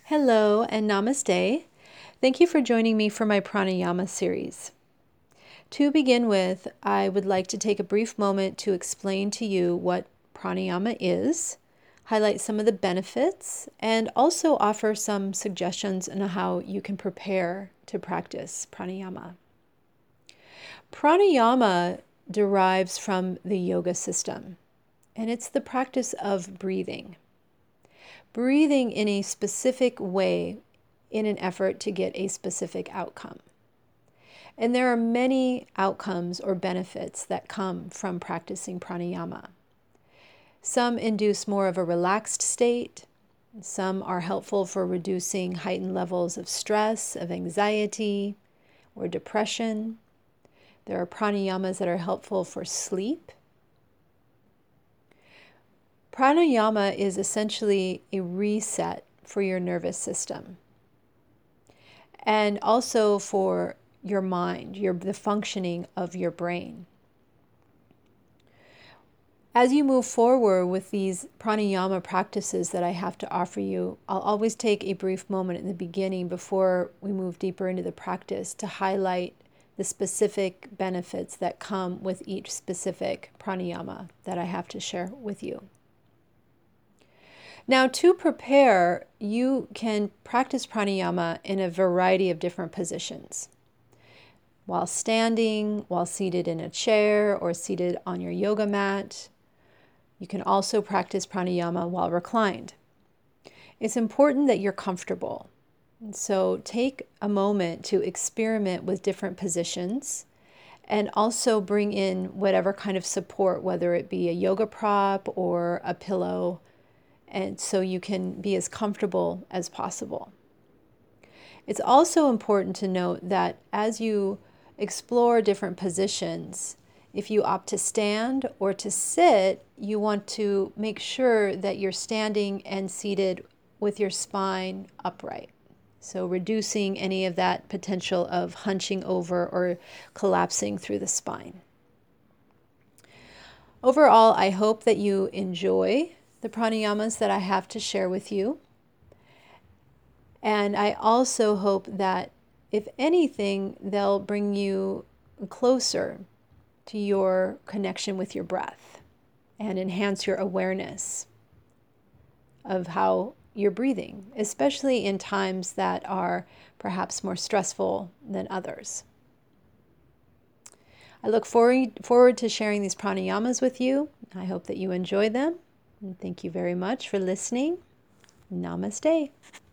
Hello and namaste. Thank you for joining me for my pranayama series. To begin with, I would like to take a brief moment to explain to you what pranayama is, highlight some of the benefits, and also offer some suggestions on how you can prepare to practice pranayama. Pranayama derives from the yoga system, and it's the practice of breathing. Breathing in a specific way in an effort to get a specific outcome. And there are many outcomes or benefits that come from practicing pranayama. Some induce more of a relaxed state. Some are helpful for reducing heightened levels of stress, of anxiety, or depression. There are pranayamas that are helpful for sleep. Pranayama is essentially a reset for your nervous system and also for your mind, the functioning of your brain. As you move forward with these pranayama practices that I have to offer you, I'll always take a brief moment in the beginning before we move deeper into the practice to highlight the specific benefits that come with each specific pranayama that I have to share with you. Now, to prepare, you can practice pranayama in a variety of different positions. While standing, while seated in a chair, or seated on your yoga mat. You can also practice pranayama while reclined. It's important that you're comfortable. So take a moment to experiment with different positions and also bring in whatever kind of support, whether it be a yoga prop or a pillow, and so you can be as comfortable as possible. It's also important to note that as you explore different positions, if you opt to stand or to sit, you want to make sure that you're standing and seated with your spine upright. So reducing any of that potential of hunching over or collapsing through the spine. Overall, I hope that you enjoy the pranayamas that I have to share with you. And I also hope that, if anything, they'll bring you closer to your connection with your breath and enhance your awareness of how you're breathing, especially in times that are perhaps more stressful than others. I look forward to sharing these pranayamas with you. I hope that you enjoy them. And thank you very much for listening. Namaste.